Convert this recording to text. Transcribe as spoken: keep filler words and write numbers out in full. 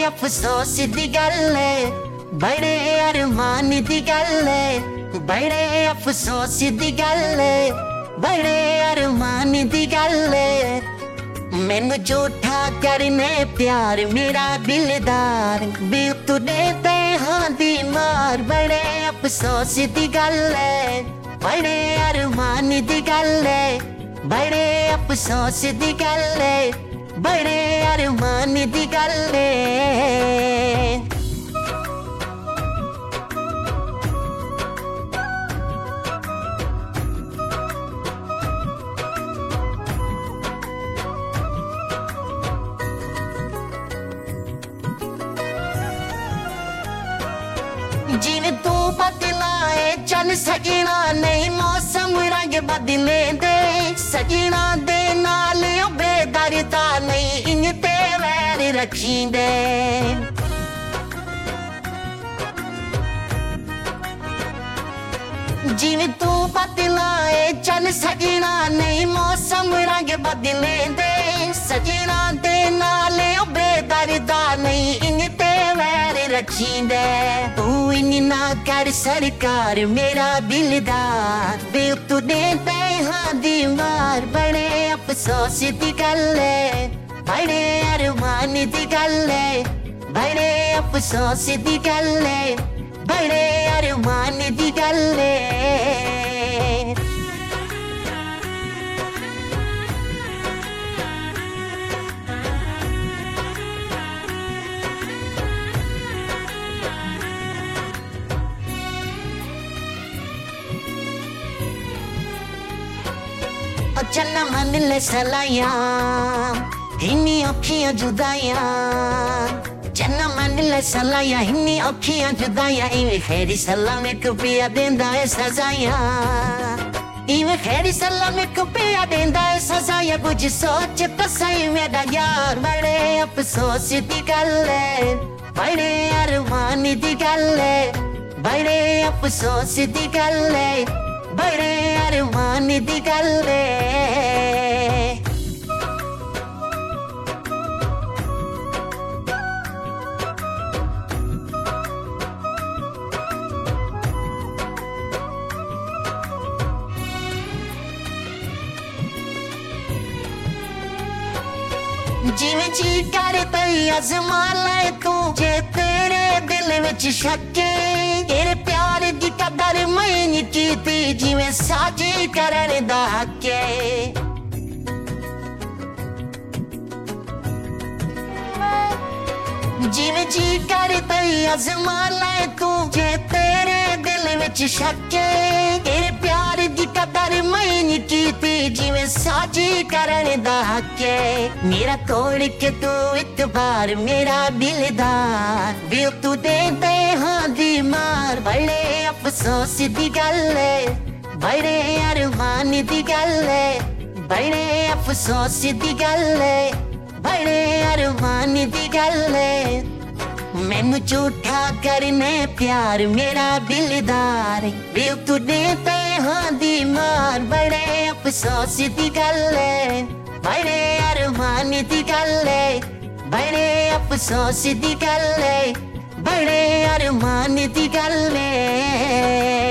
अफसोस दी गल है, बड़े अरमान दी गल है, बड़े अफसोस दी गल है, बड़े अरमान दी गल है। मैनू झूठा करने प्यार मेरा दिलदार, भी तू देते हाँ दी मार, बड़े अफसोस दी गल है, बड़े अरमान दी गल है, बड़े अफसोस दी गल है, बड़े अरमान दी गल है। जिवें तू बदलाए चल सजना, नहीं मौसम रंग बदले दे सजना दे नाल बेदरदा, नहीं इंज ते वैर रखी दे। जिवें तू बदलाए चल सजना, नहीं मौसम रंग बदले दे सजना दे नाल बेदरदा, नहीं इंज ते वैर रखी दे। तू इन ना कर सरकार मेरा दिलदार, दिल तू देते हाँ दी मार, बड़े अफसोस दी गल है, बड़े अरमान दी गल है, बड़े अफसोस दी गल है, बड़े अरमान दी गल है। चन्ना मन ले सलाया हिन्नी अखियां जुदाइया, चन्ना मन ले सलाया हिन्नी अखियां जुदाइया, इवें खैरी सलाह में कुपिया देंदा है सजाया, इवें खैरी सलाह में कुपिया देंदा है सजाया। कुछ सोच तो सही मेरा यार, बड़े अफसोस दी गल है, बड़े अरमान दी गल है, बड़े अफसोस दी गल है, बड़े अरमान दी गल है। जिवें जी करे तई अजमा ले तू, जे तेरे दिल विच शक्के तेरे प्यार दी कदर मैं नी कीती, जिवें साजी करन दा हक्के। जिवें जी करे तई अजमा ले तू, जे तेरे दिल विच शक्के तेरे प्यार दी कदर मैं नी कीती, जिवें साजी करन दा हक्के। मेरा तोड़ के तू एक बार मेरा दिलदार, दिल तू देते हाँ दी मार, बड़े अफसोस दी गल है, बड़े अरमान दी गल है, बड़े अफसोस दी गल है, बड़े अरमान दी गल है। मैनू झूठा करने प्यार मेरा दिलदार, दिल तू देते हाँ दी मार, बड़े अफसोस दी गल है, बड़े अरमान दी गल है, बड़े अफसोस दी गल है, बड़े अरमान दी गल है।